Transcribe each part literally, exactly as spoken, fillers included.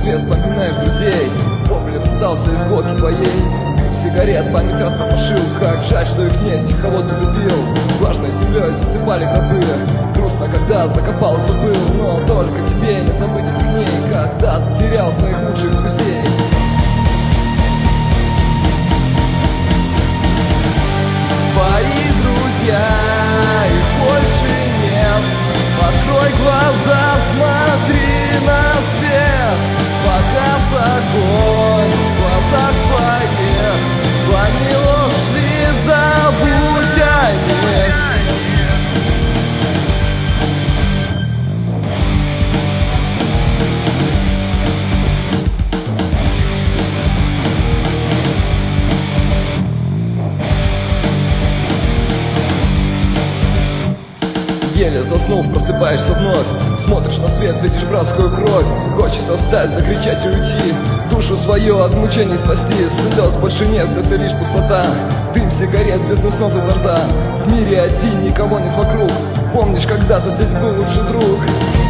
свет, вспоминаешь друзей. Погляд остался из водки твоей. Сигарет память растопошил. Как жаль, что их нет, тех, кого ты любил. Влажной землей засыпали гробы. Грустно, когда закопал, забыл. Но только тебе не забыть этих дней, когда ты терял своих лучших друзей. Твои друзья, их больше нет. Открой глаза, смотри на свет. Погас огонь в глазах твоих. Они ушли, забудь о них. Еле заснув, просыпаешься вновь. Смотришь на свет, видишь братскую кровь. Хочется встать, закричать и уйти. Душу свою от мучений спасти. Слез больше нет, если лишь пустота. Дым сигарет, бизнес снов изо рта. В мире один, никого нет вокруг. Помнишь, когда-то здесь был лучший друг.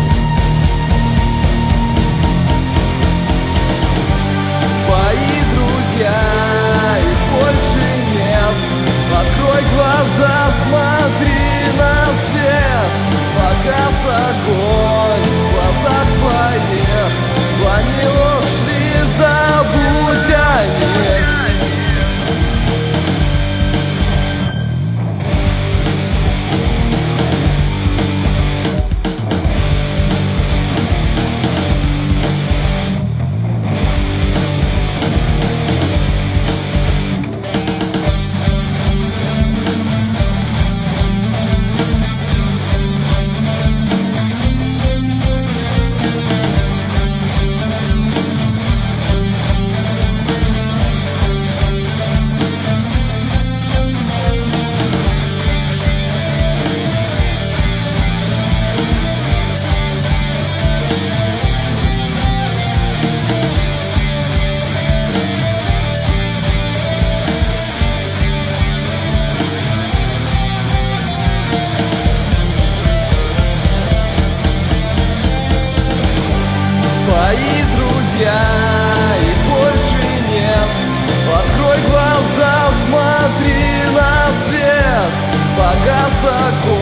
Твои друзья, их больше нет. Открой глаза, смотри на свет. Погас огонь в глазах твоих. Они ушли, забудь о них. Твои друзья, их больше нет. Открой глаза, смотри на свет. Погас огонь.